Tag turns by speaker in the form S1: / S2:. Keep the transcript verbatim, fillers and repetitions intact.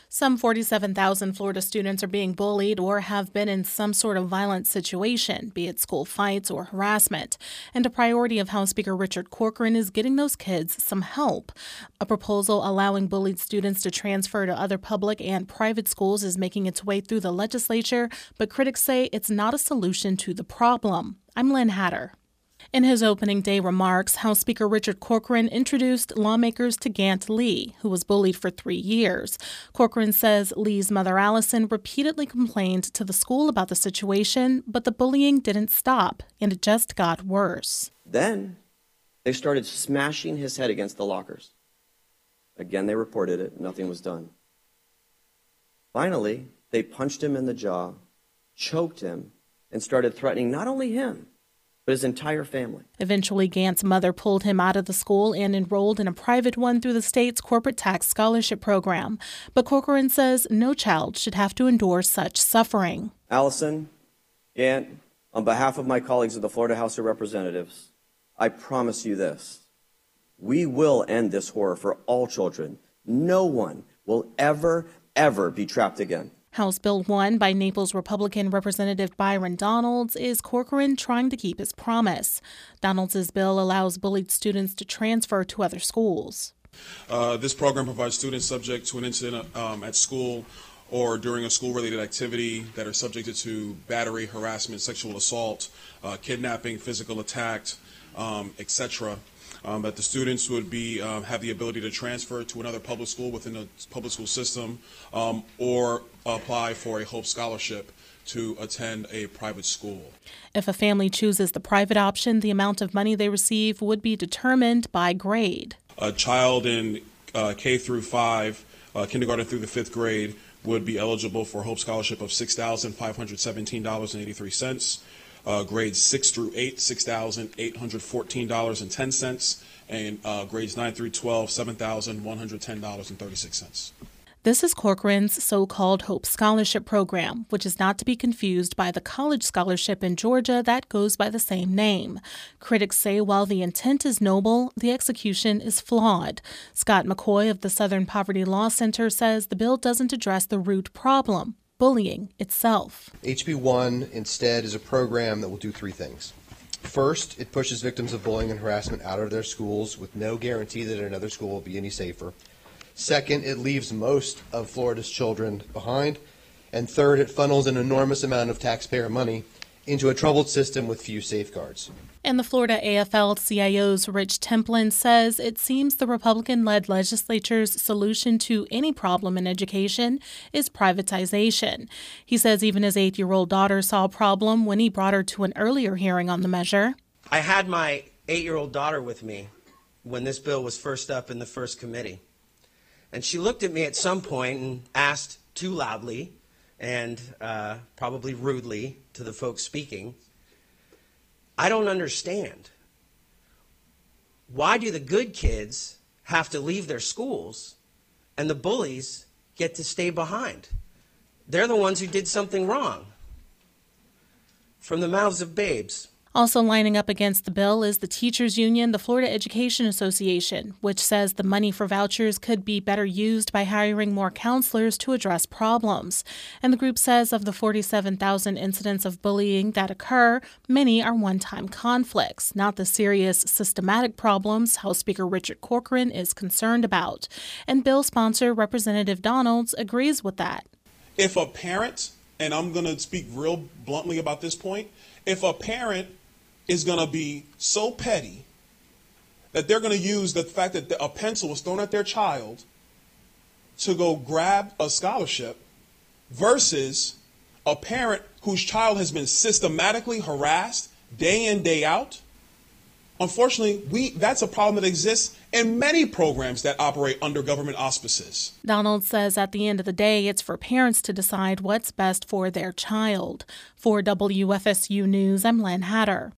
S1: Some forty-seven thousand Florida students are being bullied or have been in some sort of violent situation, be it school fights or harassment. And a priority of House Speaker Richard Corcoran is getting those kids some help. A proposal allowing bullied students to transfer to other public and private schools is making its way through the legislature, but critics say it's not a solution to the problem. I'm Lynn Hatter. In his opening day remarks, House Speaker Richard Corcoran introduced lawmakers to Gant Lee, who was bullied for three years. Corcoran says Lee's mother, Allison, repeatedly complained to the school about the situation, but the bullying didn't stop, and it just got worse.
S2: Then they started smashing his head against the lockers. Again, they reported it. Nothing was done. Finally, they punched him in the jaw, choked him, and started threatening not only him, but his entire family.
S1: Eventually, Gant's mother pulled him out of the school and enrolled in a private one through the state's corporate tax scholarship program. But Corcoran says no child should have to endure such suffering.
S2: Allison, Gant, on behalf of my colleagues at the Florida House of Representatives, I promise you this. We will end this horror for all children. No one will ever, ever be trapped again.
S1: House Bill one by Naples Republican Representative Byron Donalds is Corcoran trying to keep his promise. Donalds' bill allows bullied students to transfer to other schools.
S3: Uh, this program provides students subject to an incident um, at school or during a school-related activity that are subjected to battery, harassment, sexual assault, uh, kidnapping, physical attack, um, et cetera, Um, that the students would be uh, have the ability to transfer to another public school within the public school system um, or apply for a Hope Scholarship to attend a private school.
S1: If a family chooses the private option, the amount of money they receive would be determined by grade.
S3: A child in uh, K through five, uh, kindergarten through the fifth grade, would be eligible for a Hope Scholarship of six thousand five hundred seventeen dollars and eighty-three cents. Uh, grades six through eight, six thousand eight hundred fourteen dollars and ten cents, and uh, grades nine through twelve, seven thousand one hundred ten dollars and thirty-six cents.
S1: This is Corcoran's so-called Hope Scholarship program, which is not to be confused by the college scholarship in Georgia that goes by the same name. Critics say while the intent is noble, the execution is flawed. Scott McCoy of the Southern Poverty Law Center says the bill doesn't address the root problem: bullying itself.
S4: H B one instead is a program that will do three things. First, it pushes victims of bullying and harassment out of their schools with no guarantee that another school will be any safer. Second, it leaves most of Florida's children behind. And third, it funnels an enormous amount of taxpayer money into a troubled system with few safeguards.
S1: And the Florida A F L C I O's Rich Templin says it seems the Republican-led legislature's solution to any problem in education is privatization. He says even his eight-year-old daughter saw a problem when he brought her to an earlier hearing on the measure.
S5: I had my eight-year-old daughter with me when this bill was first up in the first committee. And she looked at me at some point and asked too loudly and uh, probably rudely to the folks speaking, "I don't understand. Why do the good kids have to leave their schools and the bullies get to stay behind? They're the ones who did something wrong." From the mouths of babes.
S1: Also lining up against the bill is the teachers union, the Florida Education Association, which says the money for vouchers could be better used by hiring more counselors to address problems. And the group says of the forty-seven thousand incidents of bullying that occur, many are one-time conflicts, not the serious systematic problems House Speaker Richard Corcoran is concerned about. And bill sponsor Representative Donalds agrees with that.
S3: If a parent, and I'm going to speak real bluntly about this point, if a parent is going to be so petty that they're going to use the fact that a pencil was thrown at their child to go grab a scholarship versus a parent whose child has been systematically harassed day in, day out, unfortunately, we that's a problem that exists in many programs that operate under government auspices.
S1: Donald says at the end of the day, it's for parents to decide what's best for their child. For W F S U News, I'm Lynn Hatter.